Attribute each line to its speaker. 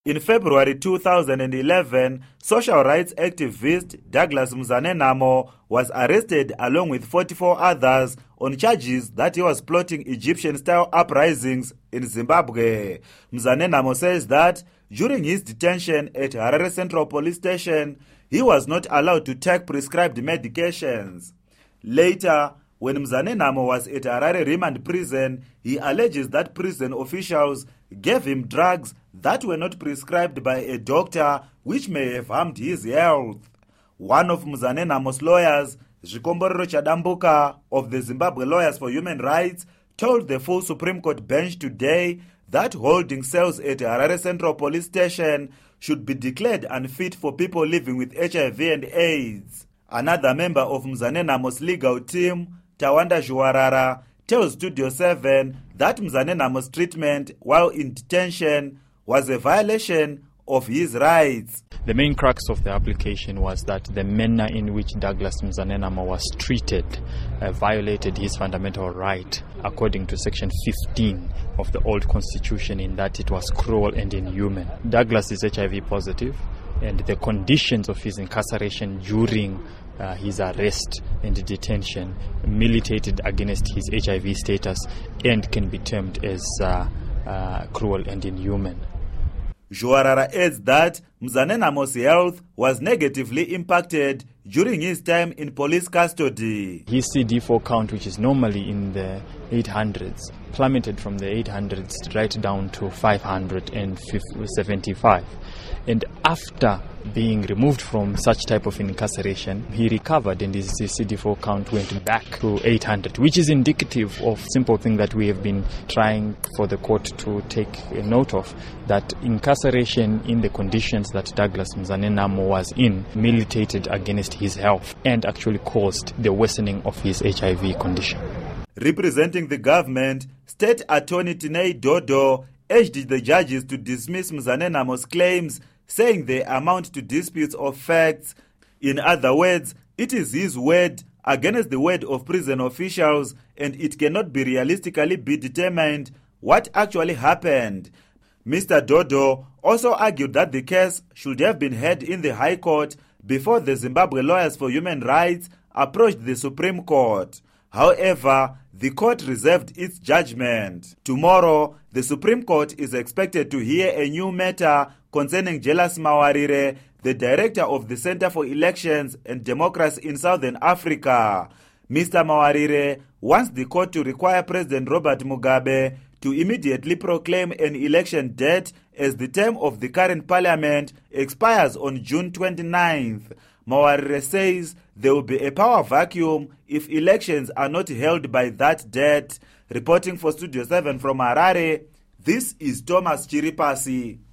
Speaker 1: In February 2011, social rights activist Douglas Mzanenamo was arrested along with 44 others on charges that he was plotting Egyptian-style uprisings in Zimbabwe. Mzanenamo says that during his detention at Harare Central Police Station, he was not allowed to take prescribed medications. Later, when Mzanenamo was at Harare Remand Prison, he alleges that prison officials gave him drugs that were not prescribed by a doctor, which may have harmed his health. One of Mzanenamo's lawyers, Zvikomborero Chadambuka of the Zimbabwe Lawyers for Human Rights, told the full Supreme Court bench today that holding cells at Harare Central Police Station should be declared unfit for people living with HIV and AIDS. Another member of Mzanenamo's legal team, Tawanda Zhuwarara, tells Studio 7 that Mzanenamo's treatment while in detention was a violation of his rights.
Speaker 2: The main crux of the application was that the manner in which Douglas Mzanenamo was treated violated his fundamental right, according to Section 15 of the old Constitution, in that it was cruel and inhuman. Douglas is HIV positive, and the conditions of his incarceration during his arrest and detention militated against his HIV status and can be termed as cruel and inhuman.
Speaker 1: Zhuwarara adds that Mzanenamo's health was negatively impacted during his time in police custody.
Speaker 2: His CD4 count, which is normally in the 800s, plummeted from the 800s right down to 575. And after being removed from such type of incarceration, he recovered and his CD4 count went back to 800, which is indicative of simple thing that we have been trying for the court to take a note of, that incarceration in the conditions that Douglas Mzanenamo was in militated against his health and actually caused the worsening of his HIV condition.
Speaker 1: Representing the government, State Attorney Tinei Dodo urged the judges to dismiss Mzanenamo's claims, saying they amount to disputes of facts. In other words, it is his word against the word of prison officials, and it cannot be realistically be determined what actually happened. Mr. Dodo also argued that the case should have been heard in the High Court before the Zimbabwe Lawyers for Human Rights approached the Supreme Court. However, the court reserved its judgment. Tomorrow, the Supreme Court is expected to hear a new matter concerning Jelas Mawarire, the director of the Center for Elections and Democracy in Southern Africa. Mr. Mawarire wants the court to require President Robert Mugabe to immediately proclaim an election date as the term of the current parliament expires on June 29th. Mawarire says there will be a power vacuum if elections are not held by that date. Reporting for Studio 7 from Harare, this is Thomas Chiripasi.